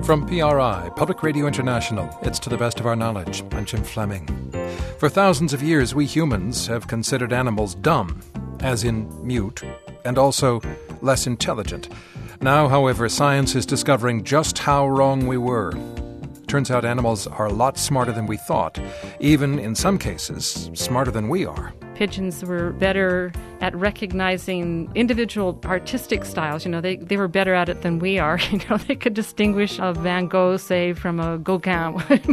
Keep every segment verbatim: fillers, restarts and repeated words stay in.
From P R I, Public Radio International, it's To the Best of Our Knowledge. I'm Jim Fleming. For thousands of years, we humans have considered animals dumb, as in mute, and also less intelligent. Now, however, science is discovering just how wrong we were. Turns out animals are a lot smarter than we thought, even, in some cases, smarter than we are. Pigeons were better at recognizing individual artistic styles. You know, they, they were better at it than we are. You know, they could distinguish a Van Gogh, say, from a Gauguin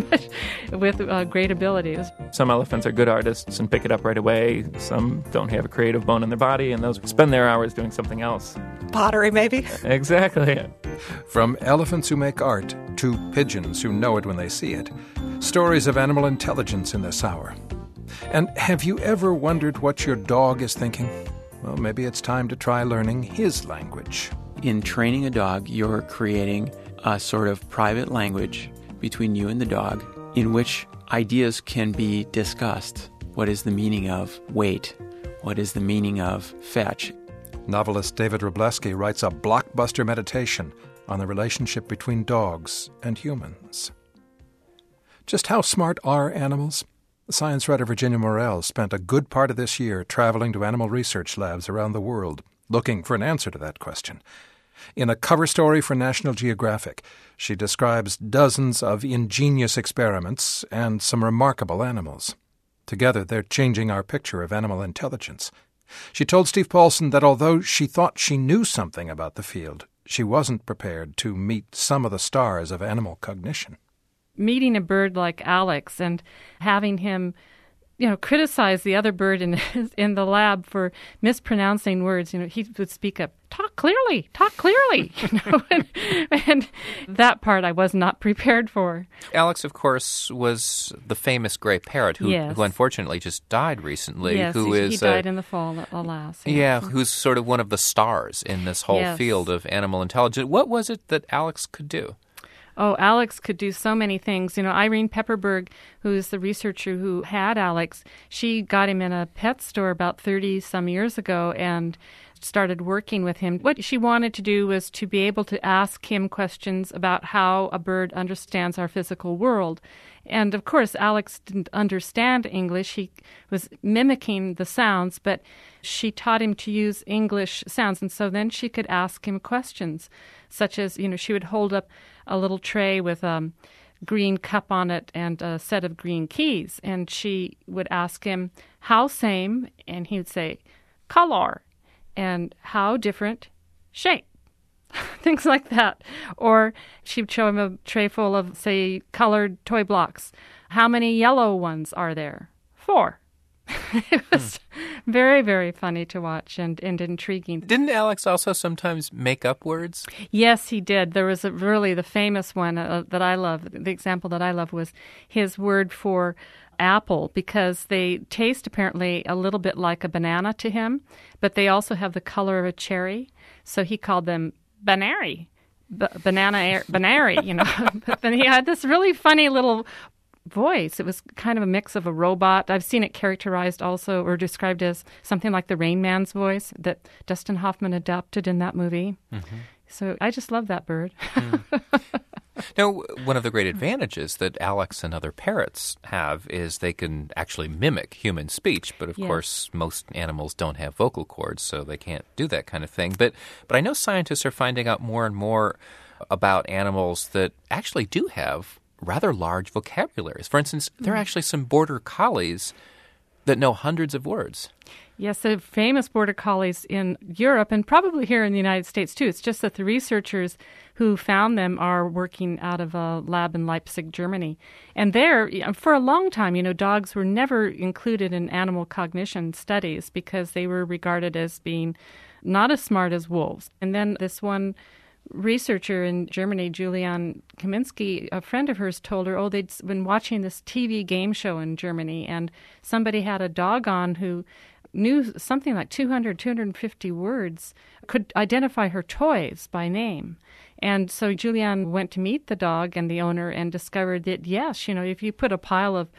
with uh, great abilities. Some elephants are good artists and pick it up right away. Some don't have a creative bone in their body, and those spend their hours doing something else. Pottery, maybe? Exactly. From elephants who make art to pigeons who know it when they see it, stories of animal intelligence in this hour. And have you ever wondered what your dog is thinking? Well, maybe it's time to try learning his language. In training a dog, you're creating a sort of private language between you and the dog in which ideas can be discussed. What is the meaning of wait? What is the meaning of fetch? Novelist David Wroblewski writes a blockbuster meditation on the relationship between dogs and humans. Just how smart are animals? Science writer Virginia Morell spent a good part of this year traveling to animal research labs around the world, looking for an answer to that question. In a cover story for National Geographic, she describes dozens of ingenious experiments and some remarkable animals. Together, they're changing our picture of animal intelligence. She told Steve Paulson that although she thought she knew something about the field, she wasn't prepared to meet some of the stars of animal cognition. Meeting a bird like Alex and having him, you know, criticize the other bird in in the lab for mispronouncing words. You know, he would speak up, talk clearly, talk clearly. You know, and, and that part I was not prepared for. Alex, of course, was the famous gray parrot who, yes. who unfortunately just died recently. Yes, who he, is, he died uh, in the fall, alas. Yeah, Yes. who's sort of one of the stars in this whole Yes. field of animal intelligence. What was it that Alex could do? Oh, Alex could do so many things. You know, Irene Pepperberg, who is the researcher who had Alex, she got him in a pet store about thirty-some years ago and started working with him. What she wanted to do was to be able to ask him questions about how a bird understands our physical world. And, of course, Alex didn't understand English. He was mimicking the sounds, but she taught him to use English sounds. And so then she could ask him questions, such as, you know, she would hold up a little tray with a um, green cup on it and a set of green keys. And she would ask him, how same? And he would say, color. And how different? Shape. Things like that. Or she'd show him a tray full of, say, colored toy blocks. How many yellow ones are there? Four. It was hmm. very, very funny to watch and, and intriguing. Didn't Alex also sometimes make up words? Yes, he did. There was a, really the famous one uh, that I love. The example that I love was his word for apple, because they taste apparently a little bit like a banana to him, but they also have the color of a cherry. So he called them banary, B- banana, banary, you know. But he had this really funny little voice. It was kind of a mix of a robot. I've seen it characterized also or described as something like the Rain Man's voice that Dustin Hoffman adopted in that movie. Mm-hmm. So I just love that bird. Mm. Now, one of the great advantages that Alex and other parrots have is they can actually mimic human speech. But, of yes. course, most animals don't have vocal cords, so they can't do that kind of thing. But, but I know scientists are finding out more and more about animals that actually do have rather large vocabularies. For instance, there are actually some border collies that know hundreds of words. Yes, the famous border collies in Europe and probably here in the United States, too. It's just that the researchers who found them are working out of a lab in Leipzig, Germany. And there, for a long time, you know, dogs were never included in animal cognition studies because they were regarded as being not as smart as wolves. And then this one researcher in Germany, Julian Kaminski, a friend of hers told her, oh, they'd been watching this T V game show in Germany, and somebody had a dog on who knew something like two hundred, two hundred fifty words, could identify her toys by name. And so Julian went to meet the dog and the owner and discovered that, yes, you know, if you put a pile of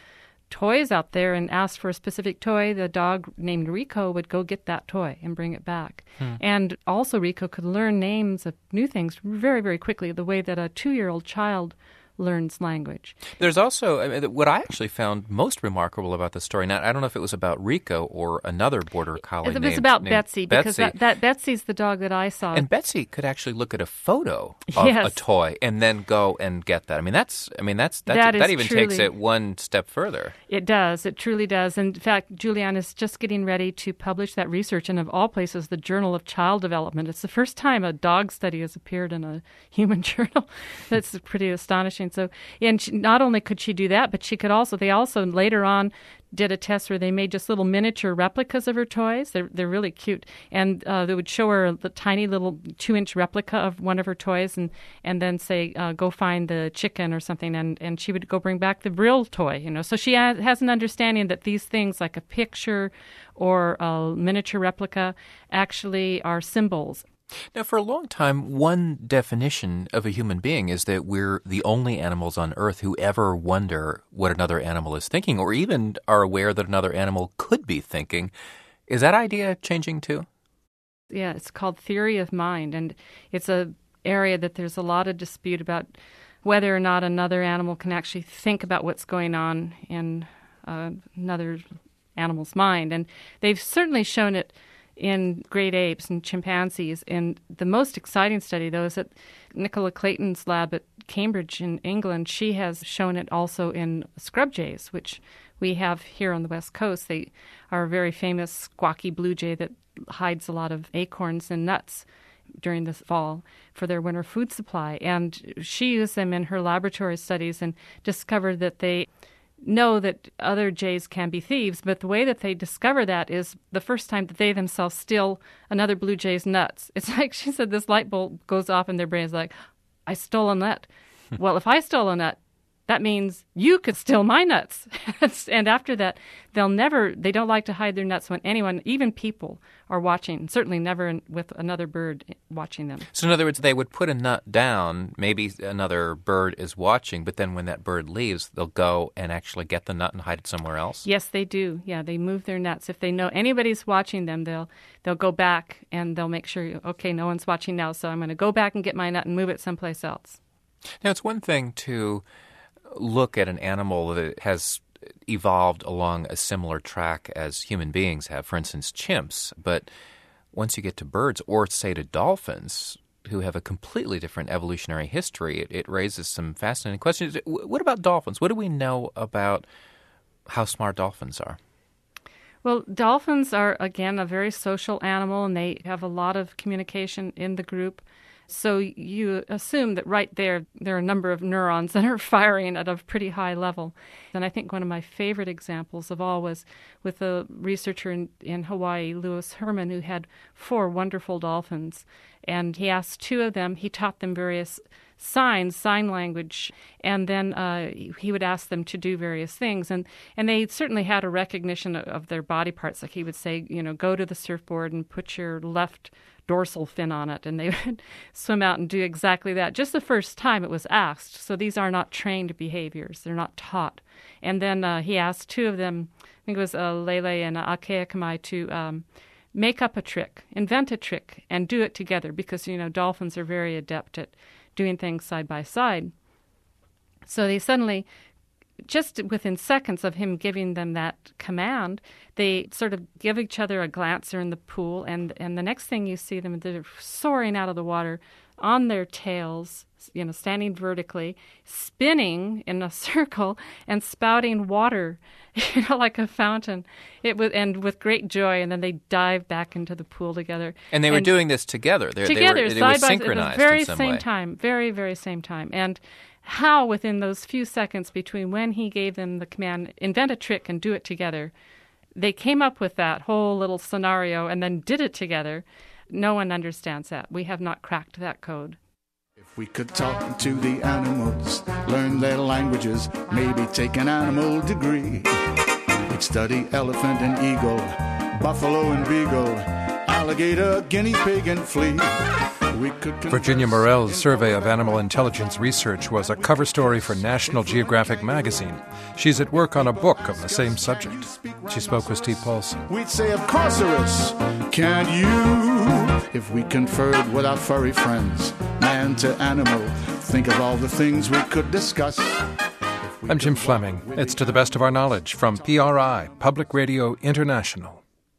toys out there and asked for a specific toy, the dog named Rico would go get that toy and bring it back. Hmm. And also Rico could learn names of new things very, very quickly, the way that a two-year-old child learns language. There's also, I mean, what I actually found most remarkable about the story, now I don't know if it was about Rico or another border collie It was named, about named Betsy, because Betsy. That, that Betsy's the dog that I saw. And Betsy could actually look at a photo of Yes. a toy and then go and get that. I mean, that's, I mean, that's, that's That that is even truly- takes it one step further. It does. It truly does. In fact, Julianne is just getting ready to publish that research in, of all places, the Journal of Child Development. It's the first time a dog study has appeared in a human journal. That's pretty astonishing. So, and she, not only could she do that, but she could also, they also later on did a test where they made just little miniature replicas of her toys. They're, they're really cute. And uh, they would show her the tiny little two-inch replica of one of her toys and, and then say, uh, go find the chicken or something, and, and she would go bring back the real toy, you know. So she has, has an understanding that these things like a picture or a miniature replica actually are symbols. Now, for a long time, one definition of a human being is that we're the only animals on Earth who ever wonder what another animal is thinking or even are aware that another animal could be thinking. Is that idea changing too? Yeah, it's called theory of mind, and it's a area that there's a lot of dispute about whether or not another animal can actually think about what's going on in uh, another animal's mind. And they've certainly shown it in great apes and chimpanzees. And the most exciting study, though, is at Nicola Clayton's lab at Cambridge in England. She has shown it also in scrub jays, which we have here on the West Coast. They are a very famous squawky blue jay that hides a lot of acorns and nuts during the fall for their winter food supply. And she used them in her laboratory studies and discovered that they know that other jays can be thieves, but the way that they discover that is the first time that they themselves steal another blue jay's nuts. It's like, she said, this light bulb goes off in their brains like, I stole a nut. Well, if I stole a nut, that means you could steal my nuts. And after that, they'll never, they don't like to hide their nuts when anyone, even people, are watching, certainly never in, with another bird watching them. So in other words, they would put a nut down, maybe another bird is watching, but then when that bird leaves, they'll go and actually get the nut and hide it somewhere else? Yes, they do. Yeah, they move their nuts. If they know anybody's watching them, they'll they'll go back and they'll make sure, okay, no one's watching now, so I'm going to go back and get my nut and move it someplace else. Now, it's one thing to look at an animal that has evolved along a similar track as human beings have, for instance, chimps. But once you get to birds or, say, to dolphins, who have a completely different evolutionary history, it, it raises some fascinating questions. What about dolphins? What do we know about how smart dolphins are? Well, dolphins are, again, a very social animal, and they have a lot of communication in the group. So you assume that right there, there are a number of neurons that are firing at a pretty high level. And I think one of my favorite examples of all was with a researcher in, in Hawaii, Lewis Herman, who had four wonderful dolphins. And he asked two of them, he taught them various signs, sign language, and then uh, he would ask them to do various things. And, and they certainly had a recognition of, of their body parts. Like he would say, you know, go to the surfboard and put your left dorsal fin on it, and they would swim out and do exactly that. Just the first time it was asked. So these are not trained behaviors. They're not taught. And then uh, he asked two of them, I think it was uh, Lele and uh, Akeakamai, to um, make up a trick, invent a trick, and do it together because, you know, dolphins are very adept at doing things side by side. So they suddenly, just within seconds of him giving them that command, they sort of give each other a glance. They're in the pool, and, and the next thing you see them, they're soaring out of the water on their tails, you know, standing vertically, spinning in a circle and spouting water, you know, like a fountain. It was, and with great joy, and then they dive back into the pool together. And they were and doing this together. They're, together, they were, side it was by synchronized at the very in some same way. time, very, very same time. And how within those few seconds between when he gave them the command, invent a trick and do it together, they came up with that whole little scenario and then did it together. No one understands that. We have not cracked that code. If we could talk to the animals, learn their languages, maybe take an animal degree. We'd study elephant and eagle, buffalo and beagle, alligator, guinea pig, and flea. We could Virginia Morell's survey of animal intelligence research was a cover story for National Geographic magazine. She's at work on a book on the same subject. She spoke with Steve Paulson. We'd say, of course there is. Can you, if we conferred with our furry friends, man to animal, think of all the things we could discuss. I'm Jim Fleming. It's To the Best of Our Knowledge from P R I, Public Radio International.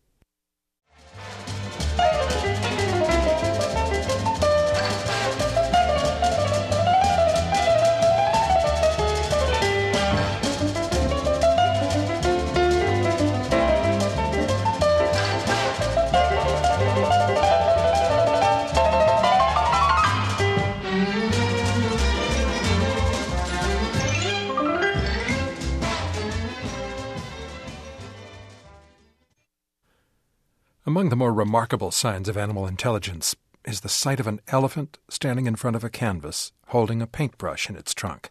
Among the more remarkable signs of animal intelligence is the sight of an elephant standing in front of a canvas, holding a paintbrush in its trunk.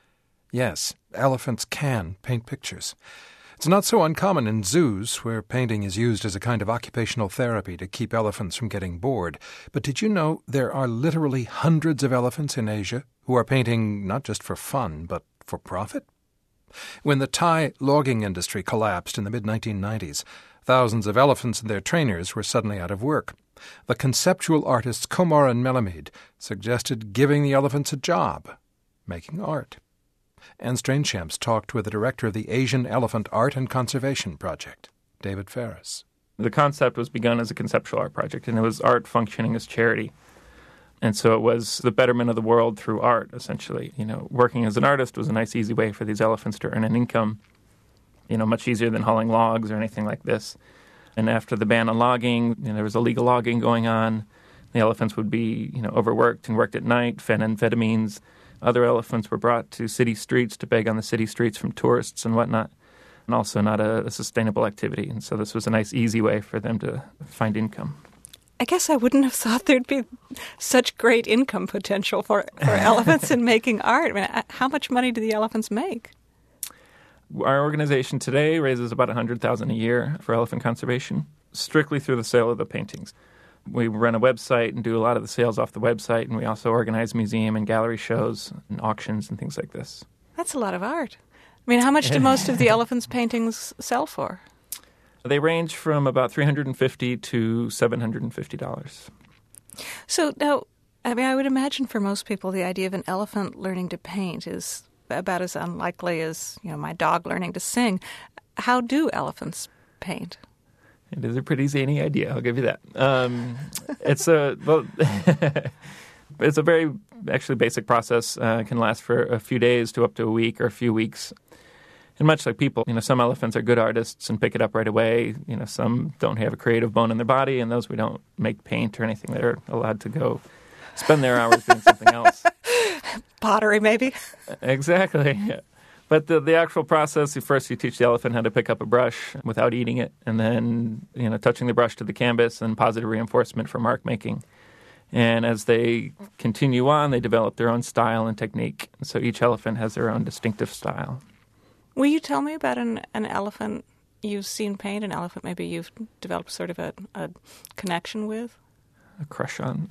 Yes, elephants can paint pictures. It's not so uncommon in zoos, where painting is used as a kind of occupational therapy to keep elephants from getting bored. But did you know there are literally hundreds of elephants in Asia who are painting not just for fun, but for profit? When the Thai logging industry collapsed in the mid nineteen nineties, thousands of elephants and their trainers were suddenly out of work. The conceptual artists Komar and Melamed suggested giving the elephants a job, making art. Anne Strainchamps talked with the director of the Asian Elephant Art and Conservation Project, David Ferris. The concept was begun as a conceptual art project, and it was art functioning as charity. And so it was the betterment of the world through art, essentially. You know, working as an artist was a nice, easy way for these elephants to earn an income. You know, much easier than hauling logs or anything like this. And after the ban on logging, you know, there was illegal logging going on. The elephants would be, you know, overworked and worked at night, fed amphetamines. Other elephants were brought to city streets to beg on the city streets from tourists and whatnot, and also not a, a sustainable activity. And so this was a nice, easy way for them to find income. I guess I wouldn't have thought there'd be such great income potential for, for elephants in making art. I mean, how much money do the elephants make? Our organization today raises about one hundred thousand dollars a year for elephant conservation, strictly through the sale of the paintings. We run a website and do a lot of the sales off the website, and we also organize museum and gallery shows and auctions and things like this. That's a lot of art. I mean, how much do most of the elephants' paintings sell for? They range from about three hundred fifty dollars to seven hundred fifty dollars. So now, I mean, I would imagine for most people the idea of an elephant learning to paint is about as unlikely as, you know, my dog learning to sing. How do elephants paint? It is a pretty zany idea, I'll give you that. Um, it's a well, it's a very actually basic process. Uh, it can last for a few days to up to a week or a few weeks. And much like people, you know, some elephants are good artists and pick it up right away. You know, some don't have a creative bone in their body, and those we don't make paint or anything. They're allowed to go spend their hours doing something else. Pottery, maybe? Exactly. But the the actual process, first you teach the elephant how to pick up a brush without eating it, and then, you know, touching the brush to the canvas and positive reinforcement for mark making. And as they continue on, they develop their own style and technique. So each elephant has their own distinctive style. Will you tell me about an, an elephant you've seen paint, an elephant maybe you've developed sort of a, a connection with? A crush on.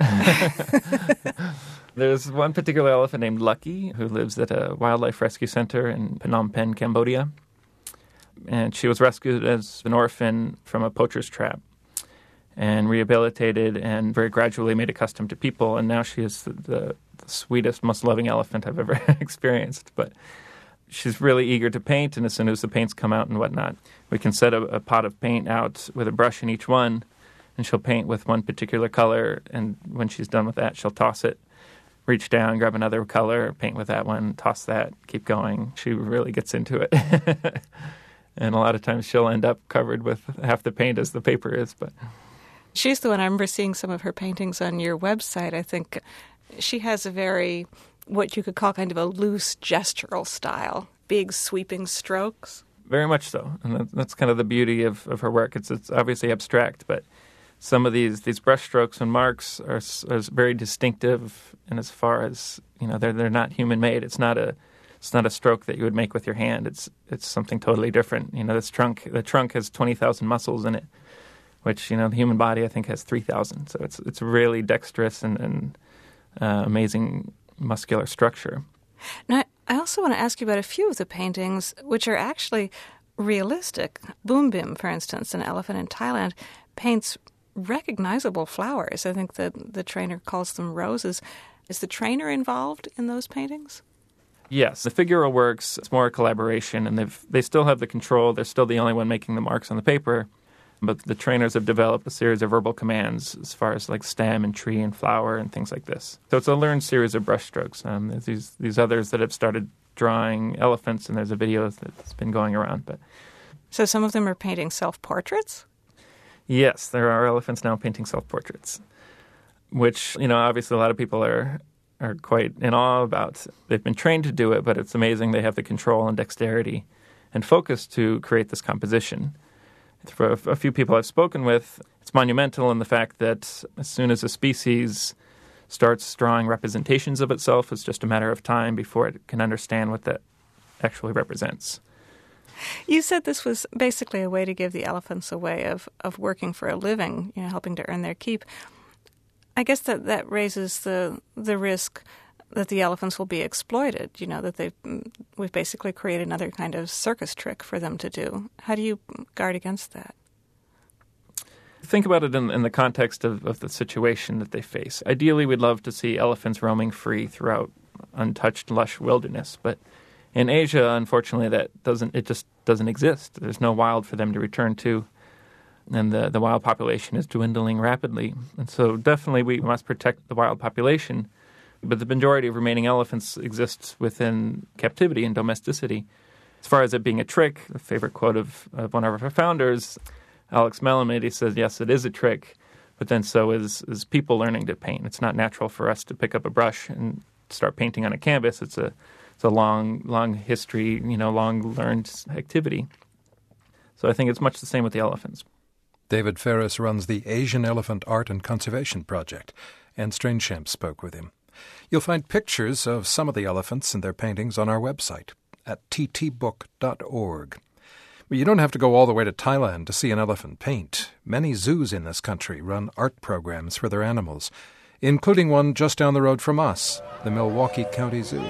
There's one particular elephant named Lucky who lives at a wildlife rescue center in Phnom Penh, Cambodia. And she was rescued as an orphan from a poacher's trap and rehabilitated and very gradually made accustomed to people. And now she is the, the, the sweetest, most loving elephant I've ever experienced. But she's really eager to paint, and as soon as the paints come out and whatnot, we can set a, a pot of paint out with a brush in each one, and she'll paint with one particular color, and when she's done with that, she'll toss it, reach down, grab another color, paint with that one, toss that, keep going. She really gets into it. And a lot of times she'll end up covered with half the paint as the paper is. But she's the one, I remember seeing some of her paintings on your website. I think she has a very, what you could call kind of a loose gestural style, big sweeping strokes. Very much so. And that's kind of the beauty of, of her work. It's, it's obviously abstract, but some of these these brush strokes and marks are, are very distinctive, and as far as, you know, they're they're not human made. It's not a it's not a stroke that you would make with your hand. It's it's something totally different. You know, this trunk the trunk has twenty thousand muscles in it, which, you know, the human body, I think, has three thousand. So it's it's really dexterous and, and uh, amazing muscular structure. Now, I also want to ask you about a few of the paintings, which are actually realistic. Boom Bim, for instance, an elephant in Thailand, paints recognizable flowers. I think the, the trainer calls them roses. Is the trainer involved in those paintings? Yes, the figural works, it's more a collaboration, and they've they still have the control. They're still the only one making the marks on the paper, but the trainers have developed a series of verbal commands as far as like stem and tree and flower and things like this. So it's a learned series of brushstrokes. Um, there's these, these others that have started drawing elephants, and there's a video that's been going around. But So some of them are painting self-portraits? Yes, there are elephants now painting self-portraits, which, you know, obviously a lot of people are are quite in awe about. They've been trained to do it, but it's amazing they have the control and dexterity and focus to create this composition. For a few people I've spoken with, it's monumental in the fact that as soon as a species starts drawing representations of itself, it's just a matter of time before it can understand what that actually represents. You said this was basically a way to give the elephants a way of, of working for a living, you know, helping to earn their keep. I guess that, that raises the the risk that the elephants will be exploited, you know, that they've, we've basically created another kind of circus trick for them to do. How do you guard against that? Think about it in, in the context of, of the situation that they face. Ideally, we'd love to see elephants roaming free throughout untouched, lush wilderness, but in Asia, unfortunately, that doesn't it just doesn't exist. There's no wild for them to return to, and the, the wild population is dwindling rapidly. And so definitely we must protect the wild population, but the majority of remaining elephants exists within captivity and domesticity. As far as it being a trick, a favorite quote of, of one of our founders, Alex Melamed, he says, yes, it is a trick, but then so is, is people learning to paint. It's not natural for us to pick up a brush and start painting on a canvas. It's a it's a long, long history, you know, long learned activity. So I think it's much the same with the elephants. David Ferris runs the Asian Elephant Art and Conservation Project, and Strangeshamp spoke with him. You'll find pictures of some of the elephants and their paintings on our website at t t book dot org. But you don't have to go all the way to Thailand to see an elephant paint. Many zoos in this country run art programs for their animals, including one just down the road from us, the Milwaukee County Zoo.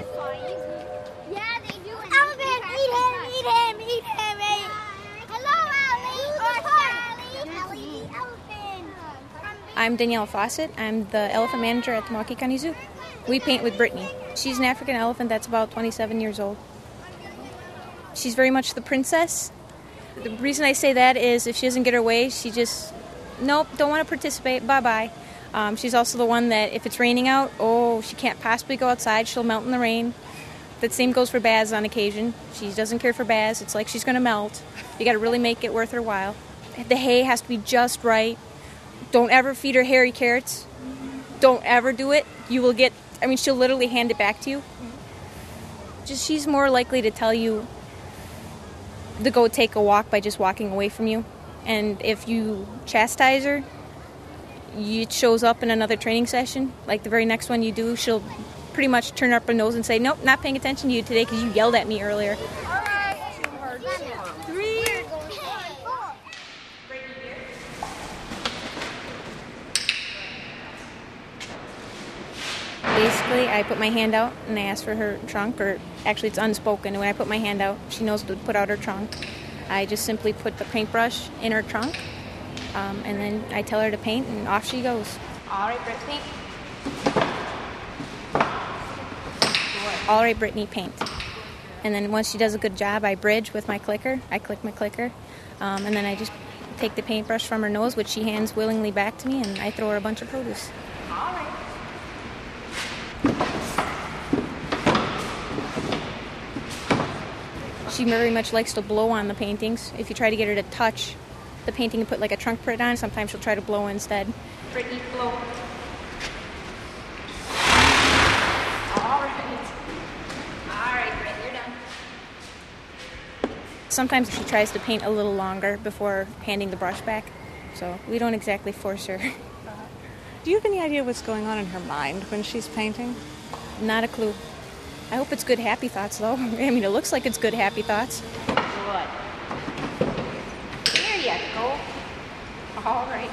I'm Danielle Fawcett. I'm the elephant manager at the Milwaukee County Zoo. We paint with Brittany. She's an African elephant that's about twenty-seven years old. She's very much the princess. The reason I say that is if she doesn't get her way, she just, nope, don't want to participate, bye-bye. Um, she's also the one that if it's raining out, oh, she can't possibly go outside, she'll melt in the rain. The same goes for Baz on occasion. She doesn't care for Baz. It's like she's going to melt. You got to really make it worth her while. The hay has to be just right. Don't ever feed her hairy carrots. Don't ever do it. You will get, I mean, she'll literally hand it back to you. Just she's more likely to tell you to go take a walk by just walking away from you. And if you chastise her, it shows up in another training session. Like the very next one you do, she'll pretty much turn up her nose and say, nope, not paying attention to you today because you yelled at me earlier. Basically, I put my hand out and I ask for her trunk, or actually it's unspoken. When I put my hand out, she knows to put out her trunk. I just simply put the paintbrush in her trunk, um, and then I tell her to paint, and off she goes. All right, Brittany. All right, Brittany, paint. And then once she does a good job, I bridge with my clicker. I click my clicker, um, and then I just take the paintbrush from her nose, which she hands willingly back to me, and I throw her a bunch of produce. All right. She very much likes to blow on the paintings. If you try to get her to touch the painting and put like a trunk print on, sometimes she'll try to blow instead. Brittany, blow. All right. All right, Brittany, you're done. Sometimes she tries to paint a little longer before handing the brush back, so we don't exactly force her. Do you have any idea what's going on in her mind when she's painting? Not a clue. I hope it's good, happy thoughts, though. I mean, it looks like it's good, happy thoughts. Good. There you go. All right.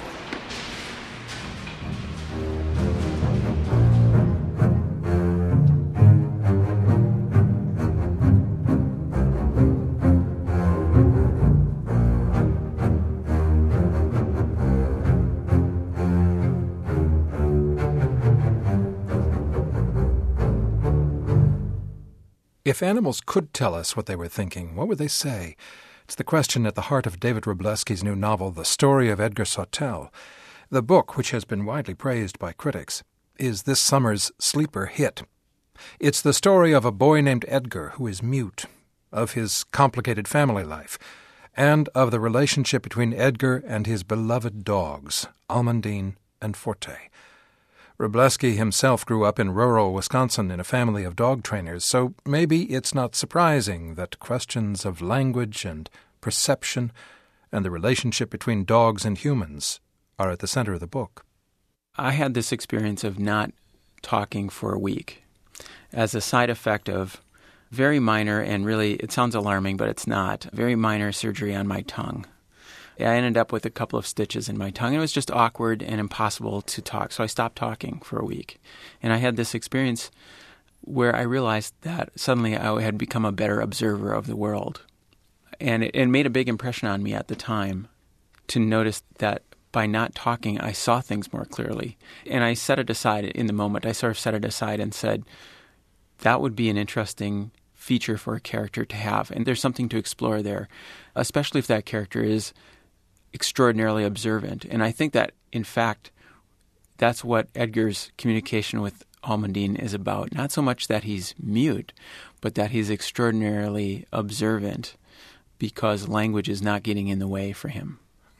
If animals could tell us what they were thinking, what would they say? It's the question at the heart of David Wroblewski's new novel, The Story of Edgar Sawtelle. The book, which has been widely praised by critics, is this summer's sleeper hit. It's the story of a boy named Edgar who is mute, of his complicated family life, and of the relationship between Edgar and his beloved dogs, Almondine and Forte. Wroblewski himself grew up in rural Wisconsin in a family of dog trainers, so maybe it's not surprising that questions of language and perception and the relationship between dogs and humans are at the center of the book. I had this experience of not talking for a week as a side effect of very minor, and really, it sounds alarming, but it's not, very minor surgery on my tongue. I ended up with a couple of stitches in my tongue. It was just awkward and impossible to talk, so I stopped talking for a week. And I had this experience where I realized that suddenly I had become a better observer of the world. And it, it made a big impression on me at the time to notice that by not talking, I saw things more clearly. And I set it aside in the moment. I sort of set it aside and said, that would be an interesting feature for a character to have. And there's something to explore there, especially if that character is extraordinarily observant. And I think that, in fact, that's what Edgar's communication with Almondine is about. Not so much that he's mute, but that he's extraordinarily observant because language is not getting in the way for him.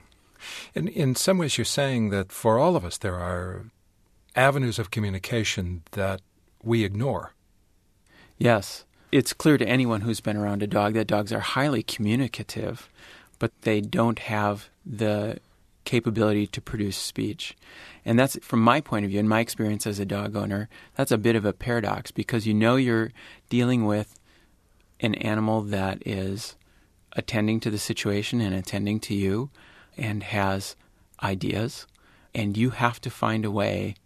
In, in some ways, you're saying that for all of us, there are avenues of communication that we ignore. Yes. It's clear to anyone who's been around a dog that dogs are highly communicative, but they don't have the capability to produce speech. And that's, from my point of view, in my experience as a dog owner, that's a bit of a paradox because you know you're dealing with an animal that is attending to the situation and attending to you and has ideas, and you have to find a way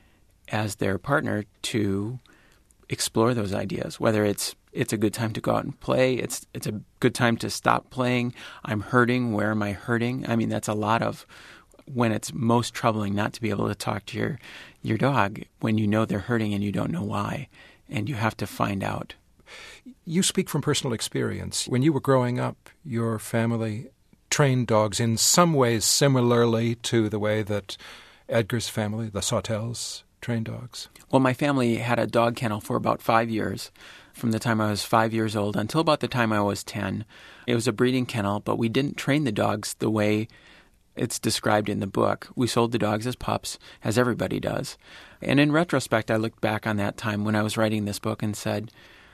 as their partner to explore those ideas, whether it's it's a good time to go out and play, it's it's a good time to stop playing, I'm hurting, where am I hurting? I mean, that's a lot of when it's most troubling not to be able to talk to your, your dog when you know they're hurting and you don't know why, and you have to find out. You speak from personal experience. When you were growing up, your family trained dogs in some ways similarly to the way that Edgar's family, the Sawtelles, trained dogs? Well, my family had a dog kennel for about five years, from the time I was five years old until about the time I was ten. It was a breeding kennel, but we didn't train the dogs the way it's described in the book. We sold the dogs as pups, as everybody does. And in retrospect, I looked back on that time when I was writing this book and said,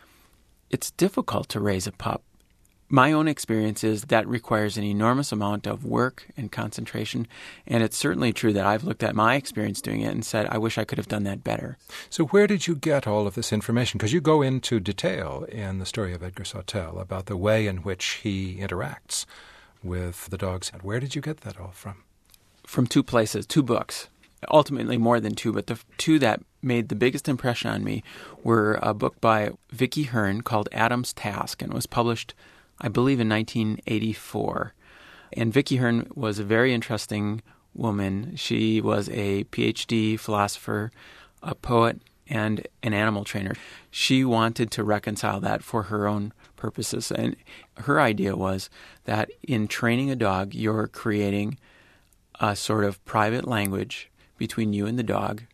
it's difficult to raise a pup. My own experience is that requires an enormous amount of work and concentration, and it's certainly true that I've looked at my experience doing it and said, I wish I could have done that better. So where did you get all of this information? Because you go into detail in the story of Edgar Sawtelle about the way in which he interacts with the dogs. Where did you get that all from? From two places, two books. Ultimately more than two, but the two that made the biggest impression on me were a book by Vicky Hearn called Adam's Task, and it was published, I believe, in nineteen eighty-four. And Vicky Hearn was a very interesting woman. She was a P H D philosopher, a poet, and an animal trainer. She wanted to reconcile that for her own purposes. And her idea was that in training a dog, you're creating a sort of private language between you and the dog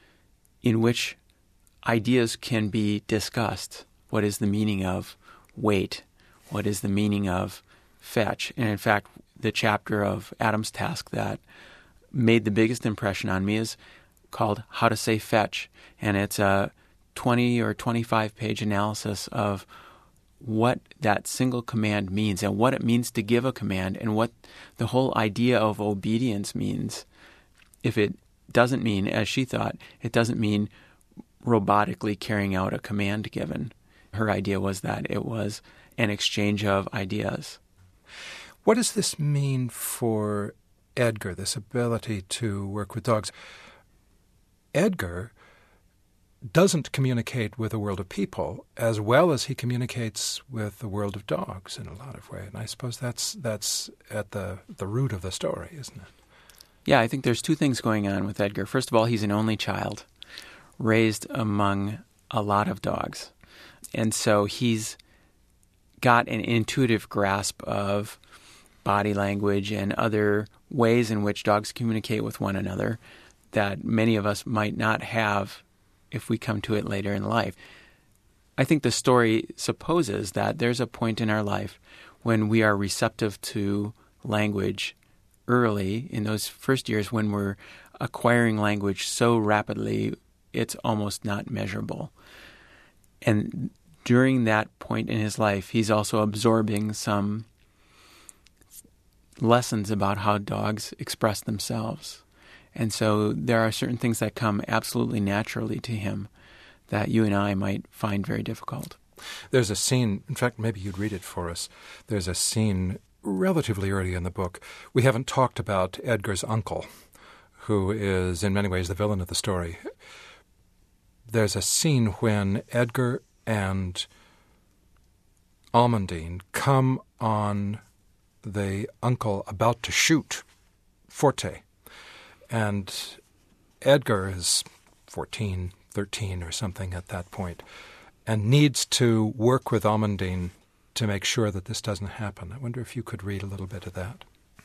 in which ideas can be discussed. What is the meaning of wait? What is the meaning of fetch? And in fact, the chapter of Adam's Task that made the biggest impression on me is called How to Say Fetch. And it's a twenty or twenty-five page analysis of what that single command means and what it means to give a command and what the whole idea of obedience means. If it doesn't mean, as she thought, it doesn't mean robotically carrying out a command given. Her idea was that it was an exchange of ideas. What does this mean for Edgar, this ability to work with dogs. Edgar doesn't communicate with the world of people as well as he communicates with the world of dogs in a lot of ways. And I suppose that's that's at the, the root of the story, isn't it? Yeah, I think there's two things going on with Edgar. First of all, he's an only child raised among a lot of dogs. And so he's got an intuitive grasp of body language and other ways in which dogs communicate with one another that many of us might not have if we come to it later in life. I think the story supposes that there's a point in our life when we are receptive to language early, in those first years when we're acquiring language so rapidly it's almost not measurable. And during that point in his life, he's also absorbing some lessons about how dogs express themselves. And so there are certain things that come absolutely naturally to him that you and I might find very difficult. There's a scene, in fact, maybe you'd read it for us. There's a scene relatively early in the book. We haven't talked about Edgar's uncle, who is in many ways the villain of the story. There's a scene when Edgar and Almondine come on the uncle about to shoot Forte. And Edgar is fourteen, thirteen or something at that point, and needs to work with Almondine to make sure that this doesn't happen. I wonder if you could read a little bit of that.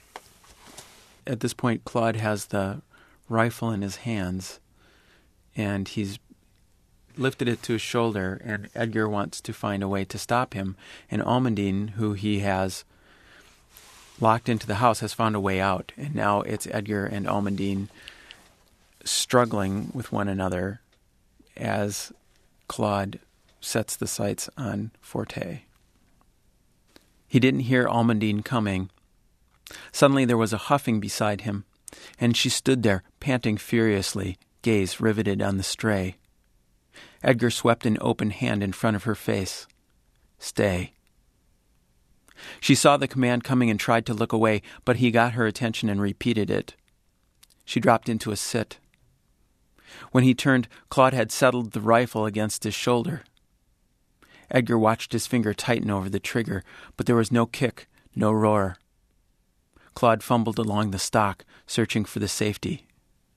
At this point, Claude has the rifle in his hands, and he's lifted it to his shoulder, and Edgar wants to find a way to stop him. And Almondine, who he has locked into the house, has found a way out. And now it's Edgar and Almondine struggling with one another as Claude sets the sights on Forte. He didn't hear Almondine coming. Suddenly there was a huffing beside him, and she stood there, panting furiously, gaze riveted on the stray. Edgar swept an open hand in front of her face. Stay. She saw the command coming and tried to look away, but he got her attention and repeated it. She dropped into a sit. When he turned, Claude had settled the rifle against his shoulder. Edgar watched his finger tighten over the trigger, but there was no kick, no roar. Claude fumbled along the stock, searching for the safety.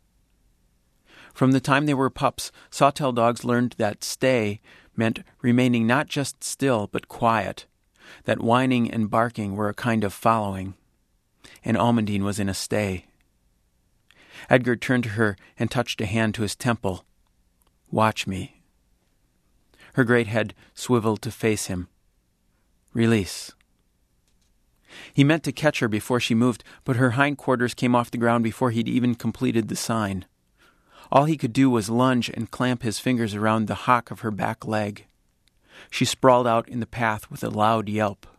From the time they were pups, Sawtell dogs learned that stay meant remaining not just still, but quiet, that whining and barking were a kind of following, and Almondine was in a stay. Edgar turned to her and touched a hand to his temple. Watch me. Her great head swiveled to face him. Release. He meant to catch her before she moved, but her hindquarters came off the ground before he'd even completed the sign. All he could do was lunge and clamp his fingers around the hock of her back leg. She sprawled out in the path with a loud yelp.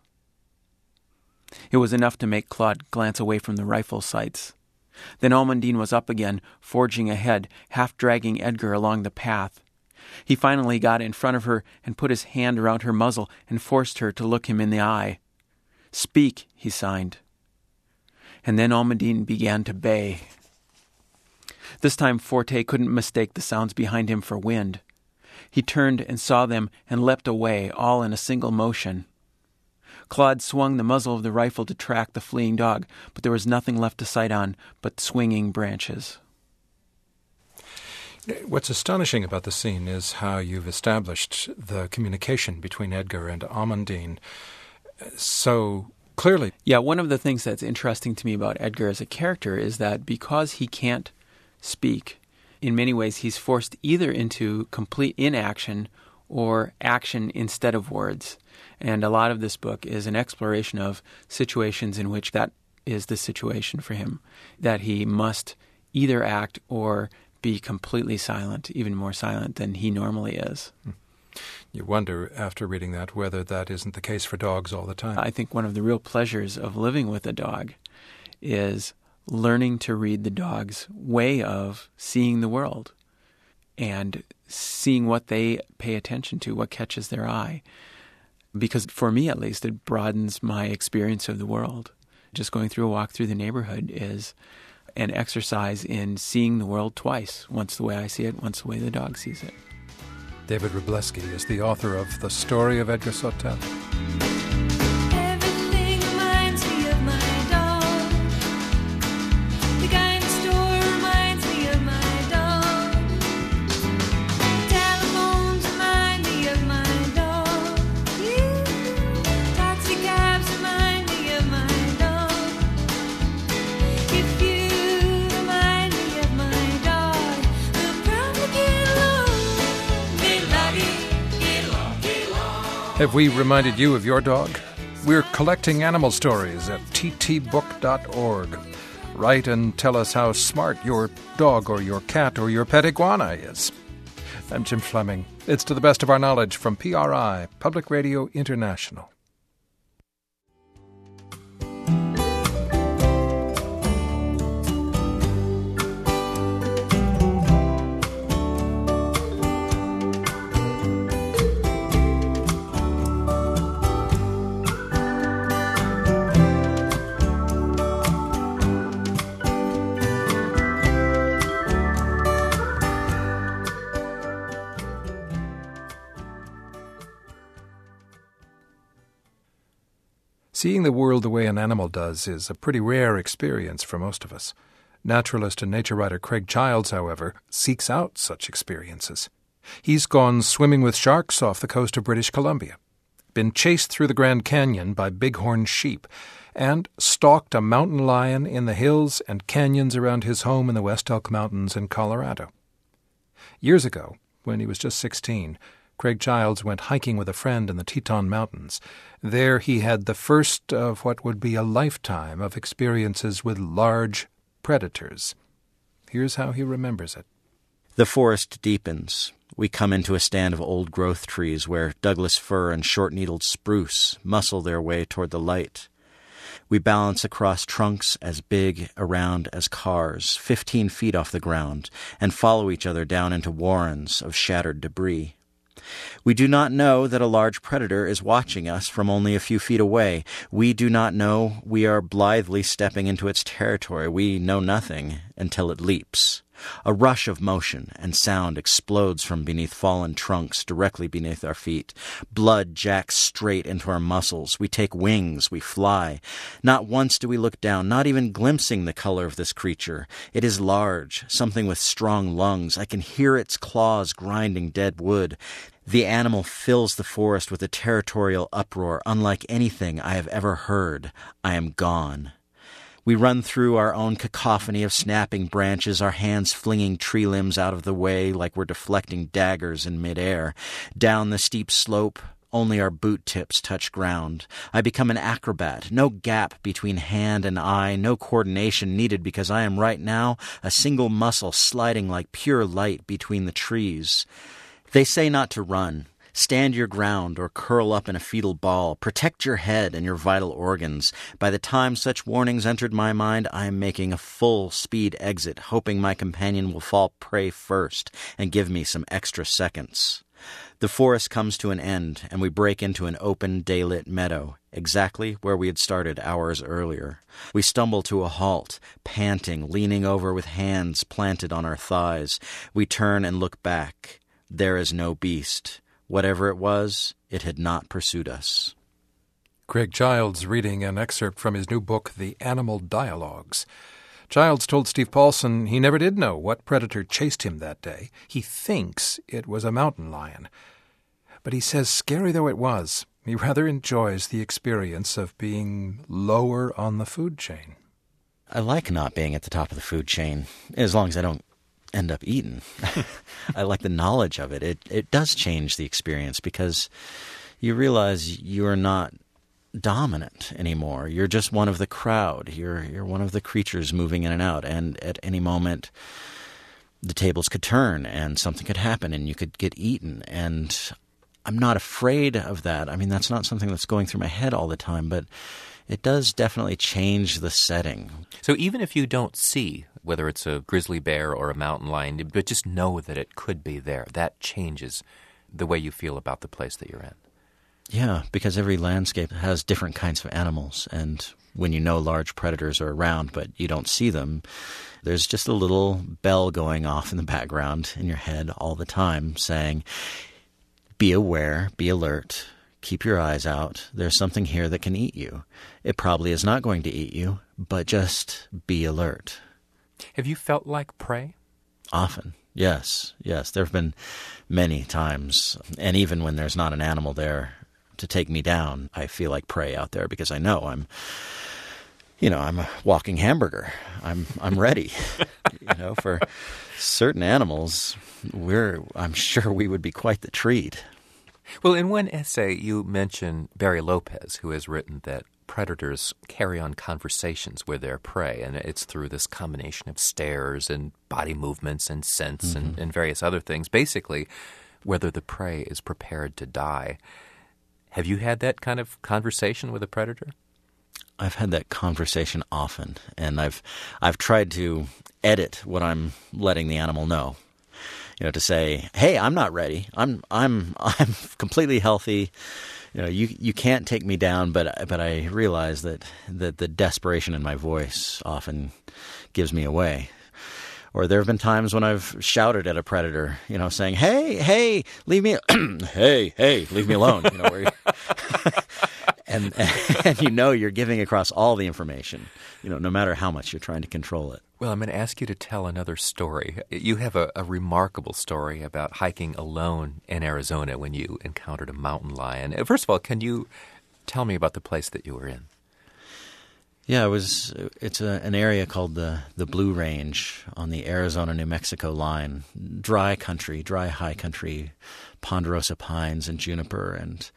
It was enough to make Claude glance away from the rifle sights. Then Almondine was up again, forging ahead, half dragging Edgar along the path. He finally got in front of her and put his hand around her muzzle and forced her to look him in the eye. Speak, he signed. And then Almondine began to bay. This time Forte couldn't mistake the sounds behind him for wind. He turned and saw them and leapt away, all in a single motion. Claude swung the muzzle of the rifle to track the fleeing dog, but there was nothing left to sight on but swinging branches. What's astonishing about the scene is how you've established the communication between Edgar and Almondine so clearly. Yeah, one of the things that's interesting to me about Edgar as a character is that because he can't speak, in many ways he's forced either into complete inaction or action instead of words. And a lot of this book is an exploration of situations in which that is the situation for him, that he must either act or be completely silent, even more silent than he normally is. You wonder, after reading that, whether that isn't the case for dogs all the time. I think one of the real pleasures of living with a dog is learning to read the dog's way of seeing the world and seeing what they pay attention to, what catches their eye. Because for me, at least, it broadens my experience of the world. just going through a walk through the neighborhood is an exercise in seeing the world twice, once the way I see it, once the way the dog sees it. David Wroblewski is the author of The Story of Edgar Sawtelle. Everything reminds me of my dog. The guy in the store reminds me of my dog. Telephones remind me of my dog. You, taxi cabs remind me of my dog. If you remind me of my dog, we'll probably get along. Get lucky, get along, get along. Have we reminded you of your dog? We're collecting animal stories at t t book dot org. Write and tell us how smart your dog or your cat or your pet iguana is. I'm Jim Fleming. It's To the Best of Our Knowledge from P R I, Public Radio International. Seeing the world the way an animal does is a pretty rare experience for most of us. Naturalist and nature writer Craig Childs, however, seeks out such experiences. He's gone swimming with sharks off the coast of British Columbia, been chased through the Grand Canyon by bighorn sheep, and stalked a mountain lion in the hills and canyons around his home in the West Elk Mountains in Colorado. Years ago, when he was just sixteen, Craig Childs went hiking with a friend in the Teton Mountains. There he had the first of what would be a lifetime of experiences with large predators. Here's how he remembers it. The forest deepens. We come into a stand of old-growth trees where Douglas fir and short-needled spruce muscle their way toward the light. We balance across trunks as big around as cars, fifteen feet off the ground, and follow each other down into warrens of shattered debris. We do not know that a large predator is watching us from only a few feet away. We do not know we are blithely stepping into its territory. We know nothing until it leaps. A rush of motion and sound explodes from beneath fallen trunks directly beneath our feet. Blood jacks straight into our muscles. We take wings. We fly. Not once do we look down, not even glimpsing the color of this creature. It is large, something with strong lungs. I can hear its claws grinding dead wood. The animal fills the forest with a territorial uproar unlike anything I have ever heard. I am gone. We run through our own cacophony of snapping branches, our hands flinging tree limbs out of the way like we're deflecting daggers in midair. Down the steep slope, only our boot tips touch ground. I become an acrobat, no gap between hand and eye, no coordination needed because I am right now a single muscle sliding like pure light between the trees. They say not to run. Stand your ground or curl up in a fetal ball. Protect your head and your vital organs. By the time such warnings entered my mind, I am making a full-speed exit, hoping my companion will fall prey first and give me some extra seconds. The forest comes to an end, and we break into an open, daylit meadow, exactly where we had started hours earlier. We stumble to a halt, panting, leaning over with hands planted on our thighs. We turn and look back. There is no beast. Whatever it was, it had not pursued us. Craig Childs reading an excerpt from his new book, The Animal Dialogues. Childs told Steve Paulson he never did know what predator chased him that day. He thinks it was a mountain lion. But he says, scary though it was, he rather enjoys the experience of being lower on the food chain. I like not being at the top of the food chain, as long as I don't end up eaten. I like the knowledge of it. It it does change the experience because you realize you're not dominant anymore. You're just one of the crowd. You're you're one of the creatures moving in and out, and at any moment the tables could turn and something could happen and you could get eaten. And I'm not afraid of that. I mean, that's not something that's going through my head all the time, but it does definitely change the setting. So even if you don't see whether it's a grizzly bear or a mountain lion, but just know that it could be there, that changes the way you feel about the place that you're in. Yeah, because every landscape has different kinds of animals, and when you know large predators are around but you don't see them, there's just a little bell going off in the background in your head all the time saying, be aware, be alert, keep your eyes out. There's something here that can eat you. It probably is not going to eat you, but just be alert. Have you felt like prey? Often, yes, yes. There have been many times, and even when there's not an animal there to take me down, I feel like prey out there because I know I'm, you know, I'm a walking hamburger. I'm I'm ready. You know, for certain animals, we're I'm sure we would be quite the treat. Well, in one essay, you mention Barry Lopez, who has written that predators carry on conversations with their prey, and it's through this combination of stares and body movements and scents mm-hmm. and, and various other things, basically whether the prey is prepared to die. Have you had that kind of conversation with a predator? I've had that conversation often, and I've I've tried to edit what I'm letting the animal know. You know, to say, "Hey, I'm not ready. I'm I'm I'm completely healthy. You know, you you can't take me down." But but I realize that that the desperation in my voice often gives me away. Or there have been times when I've shouted at a predator, you know, saying, "Hey, hey, leave me, hey, hey, leave me alone." You know, where you and, and you know you're giving across all the information, you know, no matter how much you're trying to control it. Well, I'm going to ask you to tell another story. You have a, a remarkable story about hiking alone in Arizona when you encountered a mountain lion. First of all, can you tell me about the place that you were in? Yeah, it was. It's a, an area called the the Blue Range on the Arizona-New Mexico line. Dry country, dry high country, ponderosa pines and juniper. And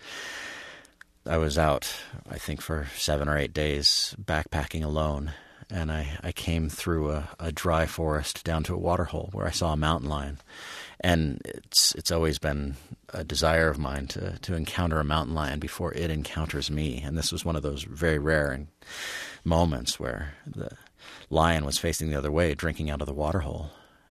I was out, I think, for seven or eight days backpacking alone. And I, I came through a, a dry forest down to a waterhole where I saw a mountain lion. And it's it's always been a desire of mine to, to encounter a mountain lion before it encounters me. And this was one of those very rare moments where the lion was facing the other way, drinking out of the waterhole.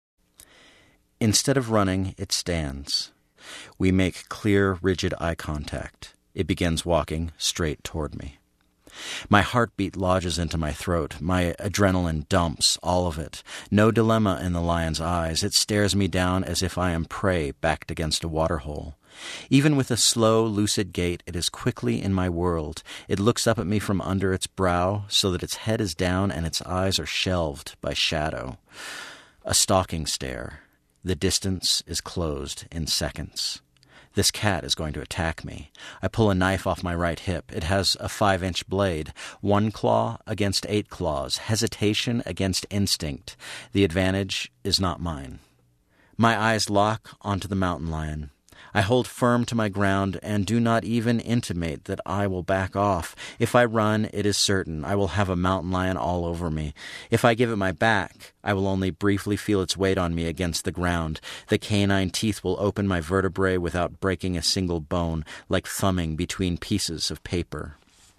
Instead of running, it stands. We make clear, rigid eye contact. It begins walking straight toward me. My heartbeat lodges into my throat. My adrenaline dumps, all of it. No dilemma in the lion's eyes. It stares me down as if I am prey backed against a waterhole. Even with a slow, lucid gait, it is quickly in my world. It looks up at me from under its brow so that its head is down and its eyes are shelved by shadow. A stalking stare. The distance is closed in seconds. This cat is going to attack me. I pull a knife off my right hip. It has a five-inch blade. One claw against eight claws. Hesitation against instinct. The advantage is not mine. My eyes lock onto the mountain lion. I hold firm to my ground and do not even intimate that I will back off. If I run, it is certain I will have a mountain lion all over me. If I give it my back, I will only briefly feel its weight on me against the ground. The canine teeth will open my vertebrae without breaking a single bone, like thumbing between pieces of paper.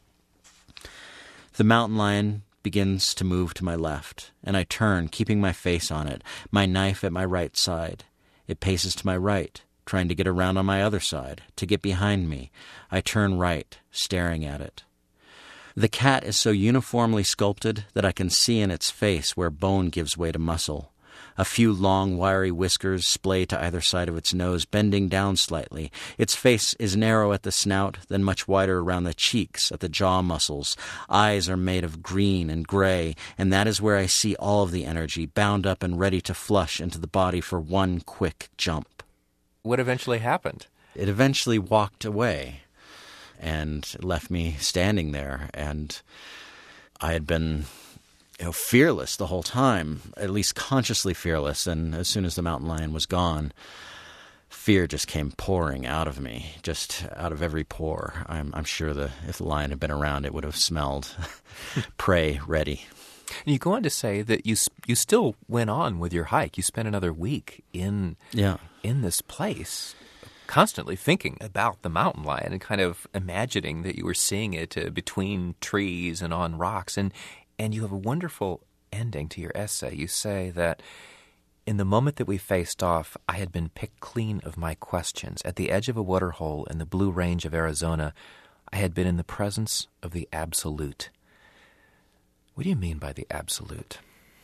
The mountain lion begins to move to my left, and I turn, keeping my face on it, my knife at my right side. It paces to my right, trying to get around on my other side, to get behind me. I turn right, staring at it. The cat is so uniformly sculpted that I can see in its face where bone gives way to muscle. A few long, wiry whiskers splay to either side of its nose, bending down slightly. Its face is narrow at the snout, then much wider around the cheeks, at the jaw muscles. Eyes are made of green and gray, and that is where I see all of the energy, bound up and ready to flush into the body for one quick jump. What eventually happened? It eventually walked away and left me standing there. And I had been, you know, fearless the whole time, at least consciously fearless. And as soon as the mountain lion was gone, fear just came pouring out of me, just out of every pore. I'm, I'm sure that if the lion had been around, it would have smelled prey ready. And you go on to say that you you still went on with your hike. You spent another week in yeah. in this place, constantly thinking about the mountain lion and kind of imagining that you were seeing it uh, between trees and on rocks. And and you have a wonderful ending to your essay. You say that In the moment that we faced off, I had been picked clean of my questions. At the edge of a waterhole in the Blue Range of Arizona, I had been in the presence of the absolute. What do you mean by the absolute?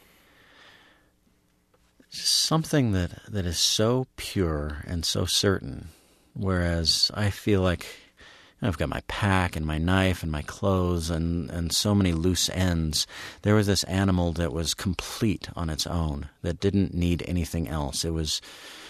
Something that, that is so pure and so certain, whereas I feel like I've got my pack and my knife and my clothes and, and so many loose ends. There was this animal that was complete on its own, that didn't need anything else. It was,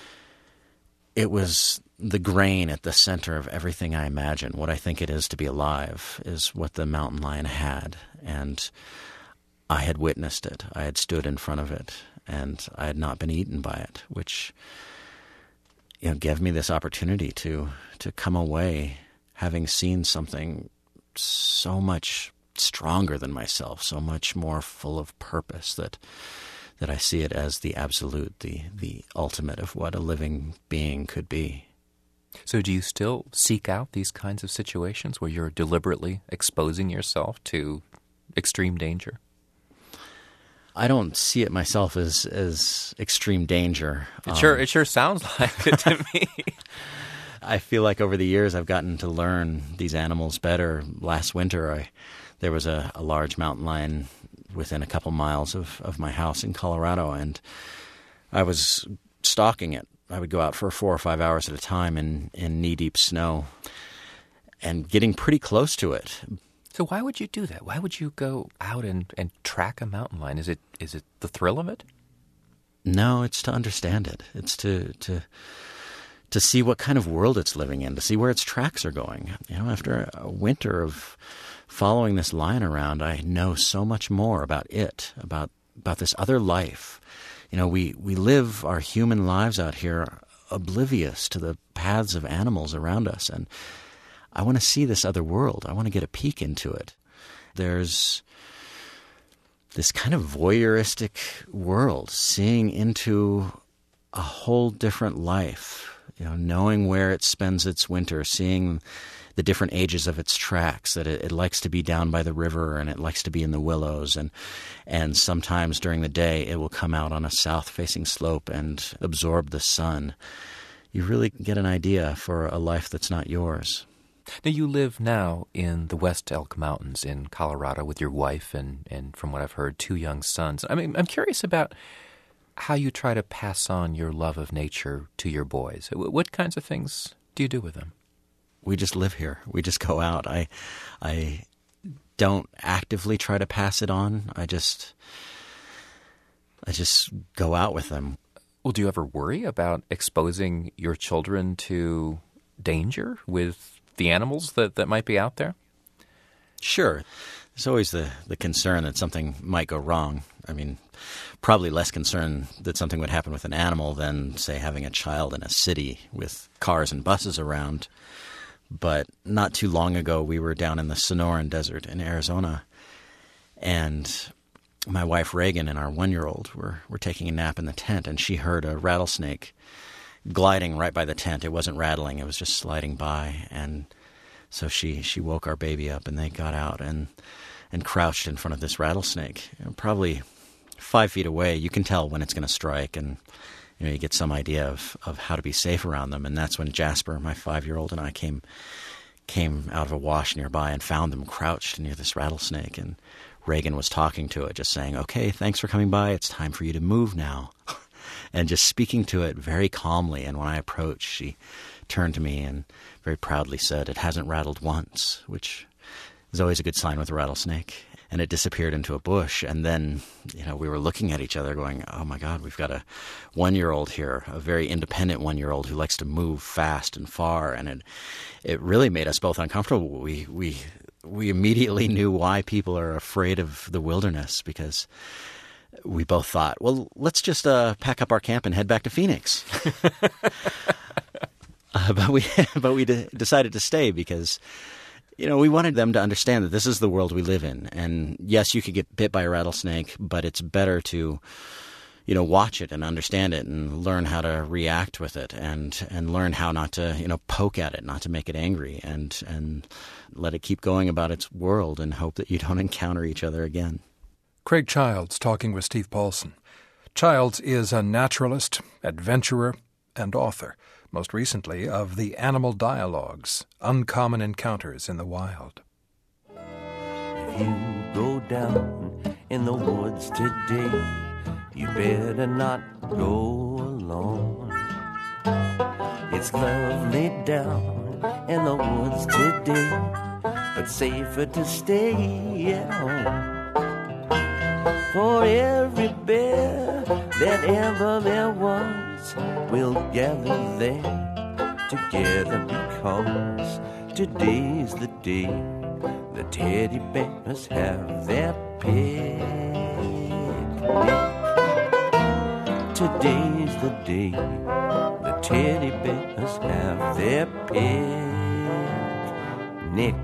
it was the grain at the center of everything I imagine. What I think it is to be alive is what the mountain lion had, and I had witnessed it. I had stood in front of it, and I had not been eaten by it, which, you know, gave me this opportunity to to come away having seen something so much stronger than myself, so much more full of purpose, that that I see it as the absolute, the the ultimate of what a living being could be. So do you still seek out these kinds of situations where you're deliberately exposing yourself to extreme danger? I don't see it myself as as extreme danger. It sure, Um, it sure sounds like it to me. I feel like over the years I've gotten to learn these animals better. Last winter, I, there was a, a large mountain lion within a couple miles of, of my house in Colorado, and I was stalking it. I would go out for four or five hours at a time in, in knee-deep snow and getting pretty close to it. So why would you do that? Why would you go out and, and track a mountain lion? Is it is it the thrill of it? No, it's to understand it. It's to to to see what kind of world it's living in, to see where its tracks are going. You know, after a winter of following this lion around, I know so much more about it, about about this other life. You know, we, we live our human lives out here oblivious to the paths of animals around us, and I want to see this other world. I want to get a peek into it. There's this kind of voyeuristic world, seeing into a whole different life, you know, knowing where it spends its winter, seeing the different ages of its tracks, that it, it likes to be down by the river and it likes to be in the willows, and and sometimes during the day it will come out on a south-facing slope and absorb the sun. You really get an idea for a life that's not yours. Now, you live now in the West Elk Mountains in Colorado with your wife and, and from what I've heard, two young sons. I mean, I'm curious about how you try to pass on your love of nature to your boys. What kinds of things do you do with them? We just live here. We just go out. I, I don't actively try to pass it on. I just, I just go out with them. Well, do you ever worry about exposing your children to danger with the animals that, that might be out there? Sure. There's always the, the concern that something might go wrong. I mean, probably less concern that something would happen with an animal than, say, having a child in a city with cars and buses around. But not too long ago, we were down in the Sonoran Desert in Arizona, and my wife Reagan and our one-year-old were, were taking a nap in the tent, and she heard a rattlesnake gliding right by the tent. It wasn't rattling, it was just sliding by, and so she, she woke our baby up, and they got out and and crouched in front of this rattlesnake, you know, probably five feet away. You can tell when it's going to strike, and you know, you get some idea of, of how to be safe around them. And that's when Jasper, my five-year-old, and I came came out of a wash nearby and found them crouched near this rattlesnake. And Reagan was talking to it, just saying, "Okay, thanks for coming by. It's time for you to move now." And just speaking to it very calmly. And when I approached, she turned to me and very proudly said, "It hasn't rattled once," which is always a good sign with a rattlesnake. And it disappeared into a bush. And then, you know, we were looking at each other going, oh, my God, we've got a one-year-old here, a very independent one-year-old who likes to move fast and far. And it it really made us both uncomfortable. We we we immediately knew why people are afraid of the wilderness, because we both thought, well, let's just uh, pack up our camp and head back to Phoenix. uh, but we, but we de- decided to stay because, you know, we wanted them to understand that this is the world we live in. And yes, you could get bit by a rattlesnake, but it's better to, you know, watch it and understand it and learn how to react with it, and, and learn how not to, you know, poke at it, not to make it angry, and, and let it keep going about its world and hope that you don't encounter each other again. Craig Childs talking with Steve Paulson. Childs is a naturalist, adventurer, and author, most recently of the Animal Dialogues, Uncommon Encounters in the Wild. If you go down in the woods today, you better not go alone. It's lovely down in the woods today, but safer to stay at home. For every bear that ever there was will gather there together, because today's the day the teddy bears have their picnic. Today's the day the teddy bears have their picnic.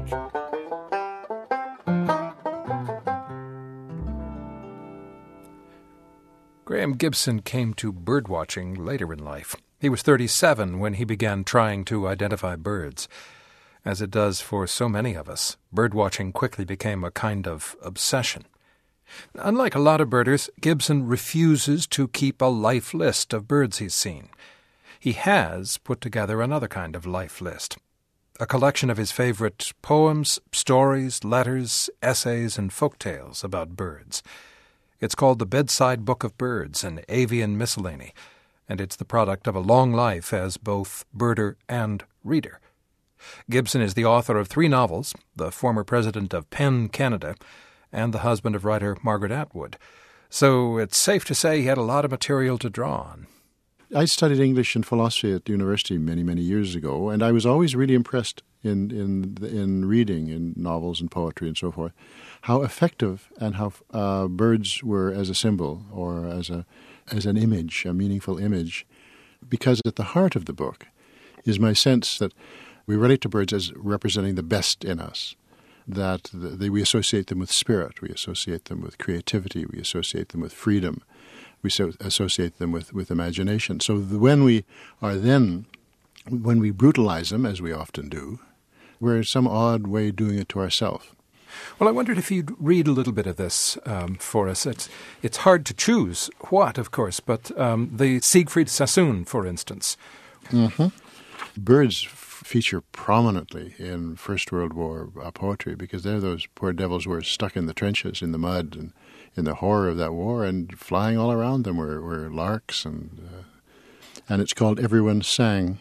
Graham Gibson came to birdwatching later in life. He was thirty-seven when he began trying to identify birds. As it does for so many of us, birdwatching quickly became a kind of obsession. Unlike a lot of birders, Gibson refuses to keep a life list of birds he's seen. He has put together another kind of life list, a collection of his favorite poems, stories, letters, essays, and folk tales about birds. It's called The Bedside Book of Birds, an avian miscellany, and it's the product of a long life as both birder and reader. Gibson is the author of three novels, the former president of Penn Canada, and the husband of writer Margaret Atwood. So it's safe to say he had a lot of material to draw on. I studied English and philosophy at university many, many years ago, and I was always really impressed in in in reading, in novels and poetry and so forth, how effective and how uh, birds were as a symbol or as a as an image, a meaningful image, because at the heart of the book is my sense that we relate to birds as representing the best in us, that the, the, we associate them with spirit, we associate them with creativity, we associate them with freedom, we so associate them with, with imagination. So the, when we are then, when we brutalize them, as we often do, we're in some odd way doing it to ourselves. Well, I wondered if you'd read a little bit of this um, for us. It's it's hard to choose what, of course, but um, the Siegfried Sassoon, for instance. Mm-hmm. Birds f- feature prominently in First World War uh, poetry because they're those poor devils who were stuck in the trenches, in the mud, and in the horror of that war, and flying all around them were, were larks, and uh, and it's called Everyone Sang.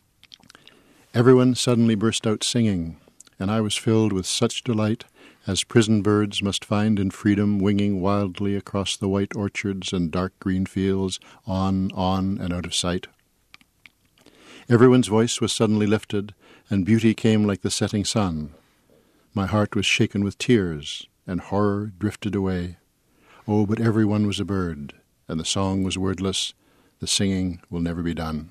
Everyone suddenly burst out singing, and I was filled with such delight as prison birds must find in freedom, winging wildly across the white orchards and dark green fields, on, on, and out of sight. Everyone's voice was suddenly lifted, and beauty came like the setting sun. My heart was shaken with tears, and horror drifted away. Oh, but everyone was a bird, and the song was wordless. The singing will never be done.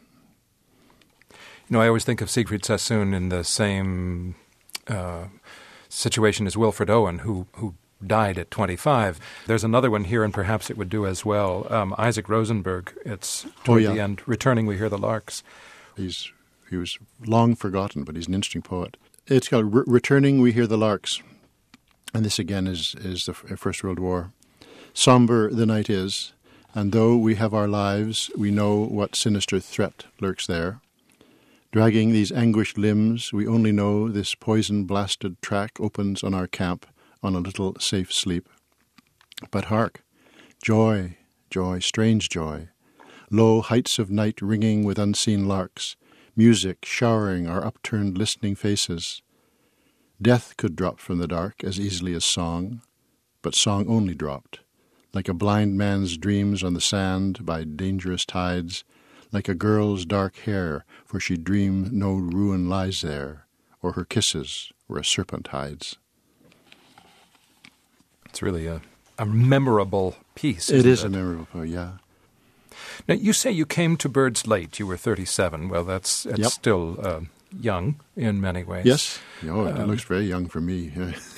You know, I always think of Siegfried Sassoon in the same uh, situation as Wilfred Owen, who, who died at twenty-five. There's another one here, and perhaps it would do as well. Um, Isaac Rosenberg, it's toward oh, yeah. the end, Returning We Hear the Larks. He's He was long forgotten, but he's an interesting poet. It's called Re- Returning We Hear the Larks, and this again is, is the First World War. Somber the night is, and though we have our lives, we know what sinister threat lurks there. Dragging these anguished limbs, we only know this poison-blasted track opens on our camp on a little safe sleep. But hark! Joy, joy, strange joy! Low heights of night ringing with unseen larks, music showering our upturned listening faces. Death could drop from the dark as easily as song, but song only dropped, like a blind man's dreams on the sand by dangerous tides, like a girl's dark hair, for she dreamed no ruin lies there, or her kisses where a serpent hides. It's really a, a memorable piece. It is it? a memorable poem, yeah. Now, you say you came to birds late. You were thirty-seven. Well, that's, that's Yep. still uh, young in many ways. Yes. Oh, it Um, looks very young for me.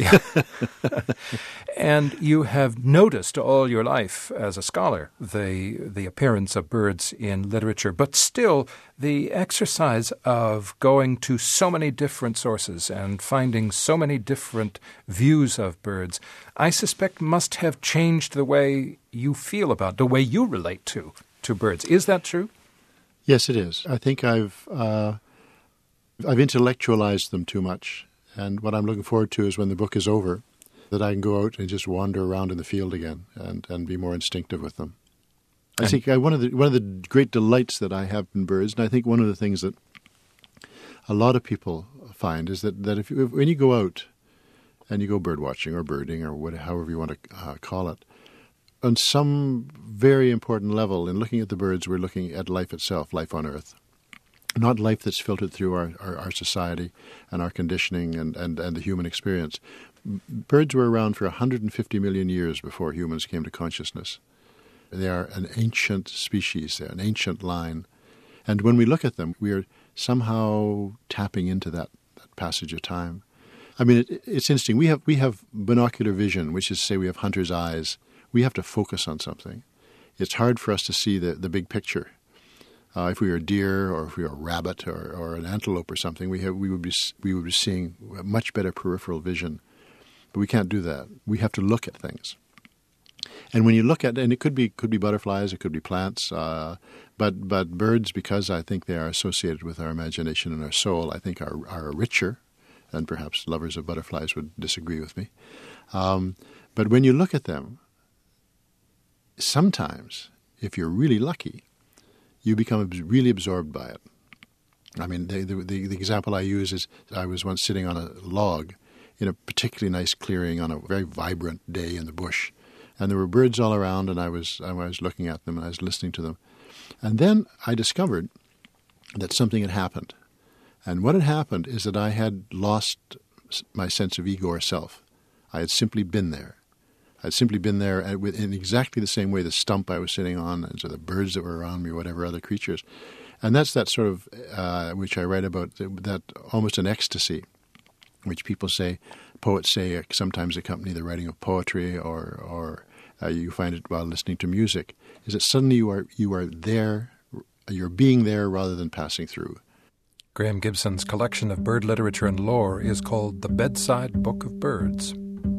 And you have noticed all your life as a scholar the the appearance of birds in literature, but still the exercise of going to so many different sources and finding so many different views of birds, I suspect must have changed the way you feel about, the way you relate to, to birds. Is that true? Yes, it is. I think I've uh, I've intellectualized them too much, and what I'm looking forward to is when the book is over, that I can go out and just wander around in the field again and, and be more instinctive with them. I think I, one of the one of the great delights that I have in birds, and I think one of the things that a lot of people find is that, that if, you, if when you go out and you go bird watching or birding or whatever, however you want to uh, call it, on some very important level in looking at the birds, we're looking at life itself, life on Earth. Not life that's filtered through our, our, our society and our conditioning and, and, and the human experience. Birds were around for one hundred fifty million years before humans came to consciousness. They are an ancient species. They're an ancient line. And when we look at them, we are somehow tapping into that, that passage of time. I mean, it, it's interesting. We have, we have binocular vision, which is to say we have hunter's eyes. We have to focus on something. It's hard for us to see the, the big picture. Uh, if we were a deer or if we were a rabbit or, or an antelope or something, we have, we would be we would be seeing much better peripheral vision. But we can't do that. We have to look at things. And when you look at, and it could be could be butterflies, it could be plants, uh, but but birds, because I think they are associated with our imagination and our soul, I think are are richer, and perhaps lovers of butterflies would disagree with me. Um, but when you look at them, sometimes, if you're really lucky, you become really absorbed by it. I mean, the, the, the example I use is I was once sitting on a log in a particularly nice clearing on a very vibrant day in the bush, and there were birds all around, and I was I was looking at them and I was listening to them. And then I discovered that something had happened. And what had happened is that I had lost my sense of ego or self. I had simply been there. I had simply been there in exactly the same way the stump I was sitting on, and so the birds that were around me, whatever other creatures. And that's that sort of, uh, which I write about, that almost an ecstasy, which people say, poets say sometimes accompany the writing of poetry, or or uh, you find it while listening to music, is that suddenly you are you are there, you're being there rather than passing through. Graham Gibson's collection of bird literature and lore is called The Bedside Book of Birds.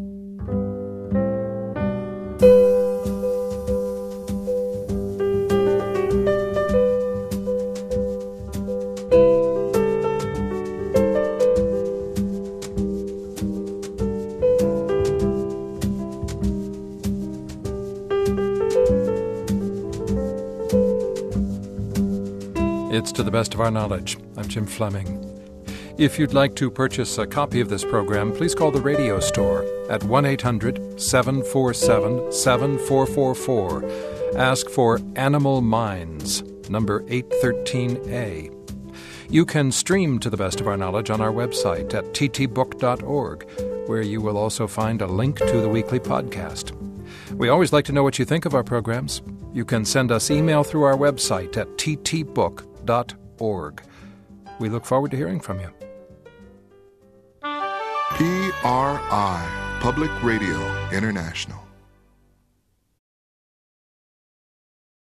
It's To the Best of Our Knowledge. I'm Jim Fleming. If you'd like to purchase a copy of this program, please call the radio store at one eight hundred seven four seven seven four four four. Ask for Animal Minds, number eight thirteen A. You can stream To the Best of Our Knowledge on our website at t t book dot org, where you will also find a link to the weekly podcast. We always like to know what you think of our programs. You can send us email through our website at t t book dot org. We look forward to hearing from you. P R I, Public Radio International.